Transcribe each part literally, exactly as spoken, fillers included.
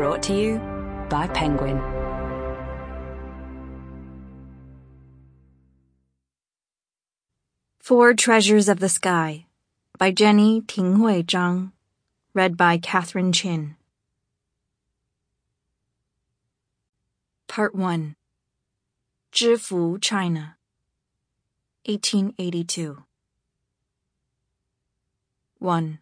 Brought to you by Penguin. Four Treasures of the Sky by Jenny Tinghui Zhang. Read by Catherine Chin. Part one. Zhifu, China, eighteen eighty-two. one.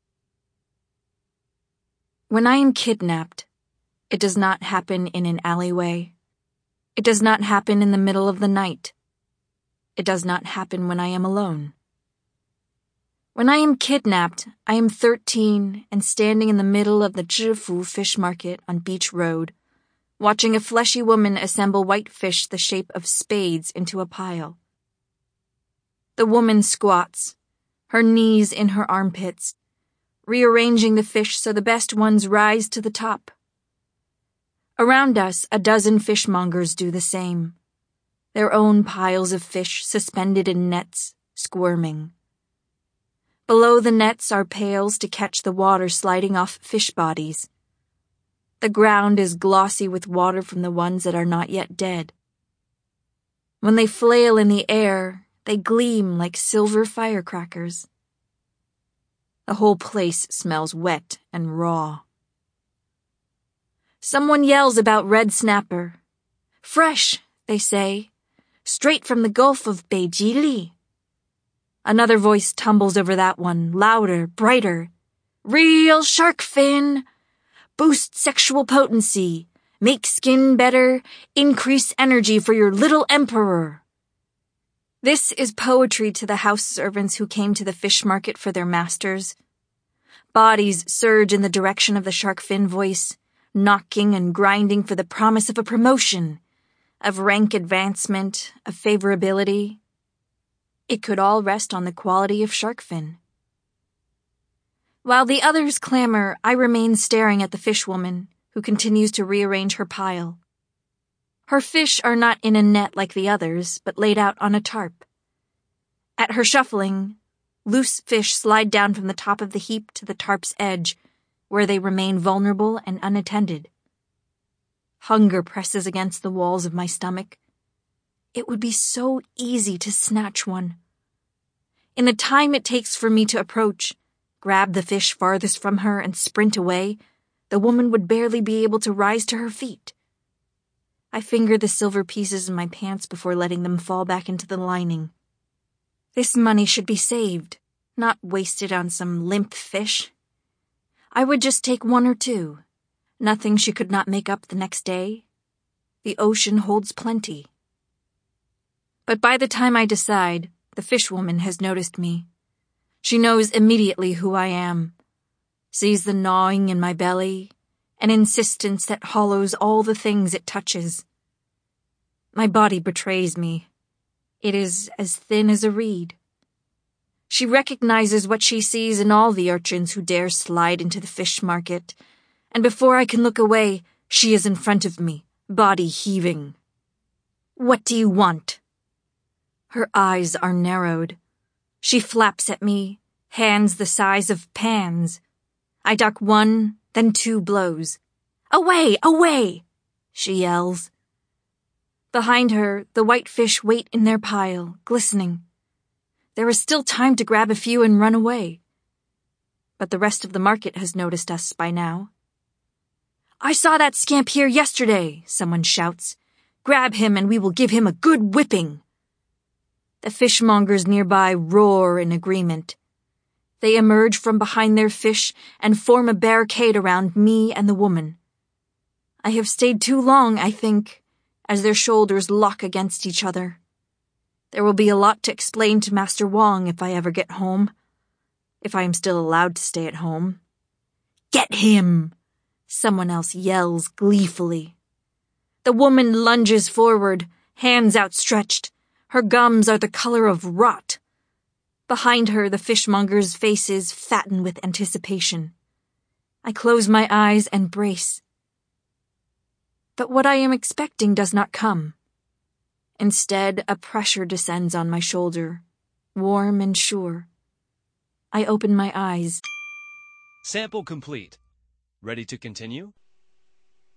When I am kidnapped, it does not happen in an alleyway. It does not happen in the middle of the night. It does not happen when I am alone. When I am kidnapped, I am thirteen and standing in the middle of the Zhifu fish market on Beach Road, watching a fleshy woman assemble white fish the shape of spades into a pile. The woman squats, her knees in her armpits, rearranging the fish so the best ones rise to the top. Around us, a dozen fishmongers do the same, their own piles of fish suspended in nets, squirming. Below the nets are pails to catch the water sliding off fish bodies. The ground is glossy with water from the ones that are not yet dead. When they flail in the air, they gleam like silver firecrackers. The whole place smells wet and raw. Someone yells about red snapper. Fresh, they say, straight from the Gulf of Beijili. Another voice tumbles over that one, louder, brighter. Real shark fin! Boost sexual potency, make skin better, increase energy for your little emperor. This is poetry to the house servants who came to the fish market for their masters. Bodies surge in the direction of the shark fin voice, knocking and grinding for the promise of a promotion, of rank advancement, of favorability. It could all rest on the quality of shark fin. While the others clamor, I remain staring at the fishwoman, who continues to rearrange her pile. Her fish are not in a net like the others, but laid out on a tarp. At her shuffling, loose fish slide down from the top of the heap to the tarp's edge, where they remain vulnerable and unattended. Hunger presses against the walls of my stomach. It would be so easy to snatch one. In the time it takes for me to approach, grab the fish farthest from her and sprint away, the woman would barely be able to rise to her feet. I finger the silver pieces in my pants before letting them fall back into the lining. This money should be saved, not wasted on some limp fish. I would just take one or two. Nothing she could not make up the next day. The ocean holds plenty. But by the time I decide, the fishwoman has noticed me. She knows immediately who I am, sees the gnawing in my belly, an insistence that hollows all the things it touches. My body betrays me. It is as thin as a reed. She recognizes what she sees in all the urchins who dare slide into the fish market, and before I can look away, she is in front of me, body heaving. What do you want? Her eyes are narrowed. She flaps at me, hands the size of pans. I duck one, then two blows. Away, away, she yells. Behind her, the white fish wait in their pile, glistening. There is still time to grab a few and run away. But the rest of the market has noticed us by now. I saw that scamp here yesterday, someone shouts. Grab him and we will give him a good whipping. The fishmongers nearby roar in agreement. They emerge from behind their fish and form a barricade around me and the woman. I have stayed too long, I think, as their shoulders lock against each other. There will be a lot to explain to Master Wong if I ever get home. If I am still allowed to stay at home. Get him! Someone else yells gleefully. The woman lunges forward, hands outstretched. Her gums are the color of rot. Behind her, the fishmongers' faces fatten with anticipation. I close my eyes and brace. But what I am expecting does not come. Instead, a pressure descends on my shoulder, warm and sure. I open my eyes. Sample complete. Ready to continue?